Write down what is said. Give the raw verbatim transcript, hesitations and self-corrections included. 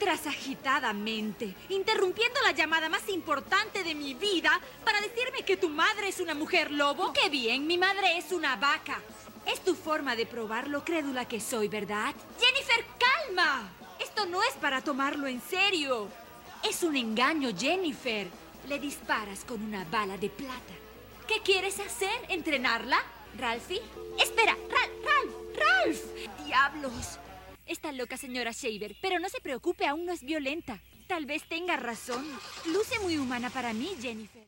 Entras agitadamente, interrumpiendo la llamada más importante de mi vida para decirme que tu madre es una mujer lobo. ¡Qué bien! Mi madre es una vaca. Es tu forma de probar lo crédula que soy, ¿verdad? ¡Jennifer, calma! Esto no es para tomarlo en serio. Es un engaño, Jennifer. Le disparas con una bala de plata. ¿Qué quieres hacer? ¿Entrenarla? ¿Ralphie? ¡Espera! ¡Ralph! ¡Ralph! ¡Ralph! ¡Diablos! Está loca, señora Shaver, pero no se preocupe, aún no es violenta. Tal vez tenga razón. Luce muy humana para mí, Jennifer.